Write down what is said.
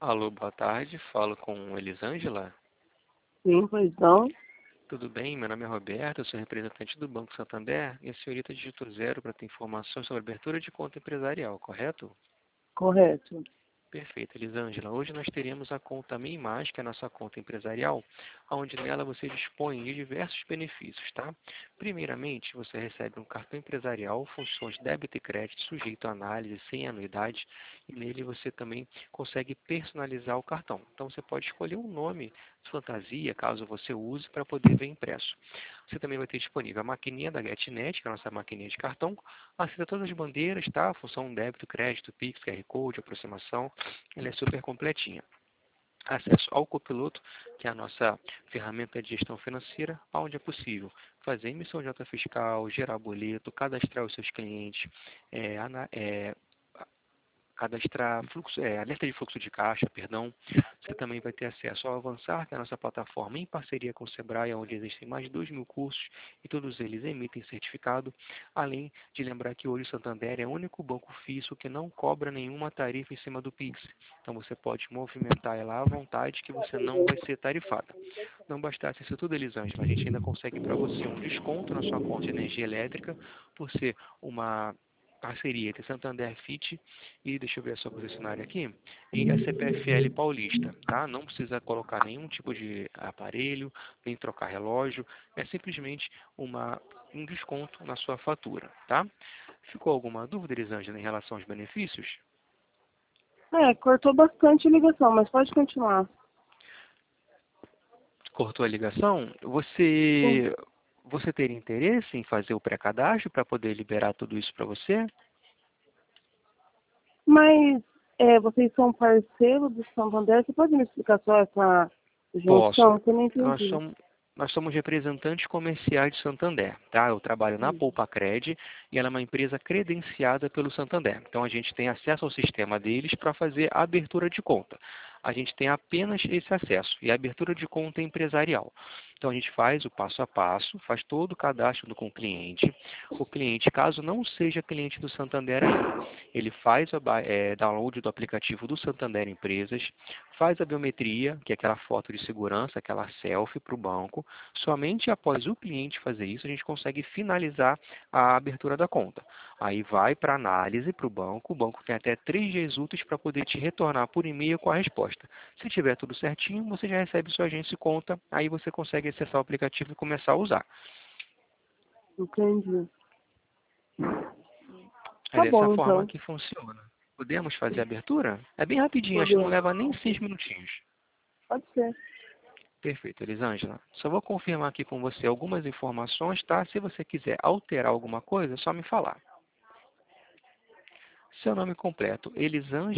Alô, boa tarde. Falo com Elisângela. Sim, pois não. Tudo bem? Meu nome é Roberto, eu sou representante do Banco Santander e a senhorita digitou 0 para ter informações sobre abertura de conta empresarial, correto? Correto. Perfeito, Elisângela. Hoje nós teremos a conta Minha Imagem, que é a nossa conta empresarial, onde nela você dispõe de diversos benefícios, tá? Primeiramente, você recebe um cartão empresarial, funções débito e crédito, sujeito a análise, sem anuidade, e nele você também consegue personalizar o cartão. Então você pode escolher um nome fantasia, caso você use, para poder ver impresso. Você também vai ter disponível a maquininha da GetNet, que é a nossa maquininha de cartão, aceita todas as bandeiras, tá? A função débito, crédito, Pix, QR Code, aproximação, ela é super completinha. Acesso ao copiloto, que é a nossa ferramenta de gestão financeira, onde é possível fazer emissão de nota fiscal, gerar boleto, cadastrar os seus clientes, é, cadastrar fluxo, alerta de fluxo de caixa, perdão. Você também vai ter acesso ao Avançar, que é a nossa plataforma em parceria com o Sebrae, onde existem mais de 2.000 cursos e todos eles emitem certificado. Além de lembrar que hoje o Santander é o único banco físico que não cobra nenhuma tarifa em cima do Pix. Então você pode movimentar ela à vontade que você não vai ser tarifada. Não bastasse isso tudo, Elisângela, a gente ainda consegue para você um desconto na sua conta de energia elétrica por ser uma parceria entre Santander Fit e, deixa eu ver a sua concessionária aqui, e a CPFL Paulista, tá? Não precisa colocar nenhum tipo de aparelho, nem trocar relógio, é simplesmente um desconto na sua fatura, tá? Ficou alguma dúvida, Elisângela, em relação aos benefícios? Cortou bastante a ligação, mas pode continuar. Cortou a ligação? Sim. Você teria interesse em fazer o pré-cadastro para poder liberar tudo isso para você? Mas vocês são parceiros do Santander? Você pode me explicar só essa Posso. junção? Que eu não Nós entendi. somos, nós somos representantes comerciais de Santander, tá? Eu trabalho na Poupa-Cred e ela é uma empresa credenciada pelo Santander. Então a gente tem acesso ao sistema deles para fazer a abertura de conta. A gente tem apenas esse acesso e a abertura de conta empresarial. Então a gente faz o passo a passo, faz todo o cadastro com o cliente. O cliente, caso não seja cliente do Santander ainda, ele faz o download do aplicativo do Santander Empresas, faz a biometria, que é aquela foto de segurança, aquela selfie para o banco. Somente após o cliente fazer isso, a gente consegue finalizar a abertura da conta. Aí vai para análise para o banco tem até 3 dias úteis para poder te retornar por e-mail com a resposta. Se tiver tudo certinho, você já recebe sua agência e conta, aí você consegue acessar o aplicativo e começar a usar. Entendi. É Tá dessa bom, forma então. que funciona. Podemos fazer a abertura? É bem rapidinho, acho que não Podemos. leva nem 6 minutinhos. Pode ser. Perfeito, Elisângela. Só vou confirmar aqui com você algumas informações, tá? Se você quiser alterar alguma coisa, é só me falar. Seu nome completo, Elisângela.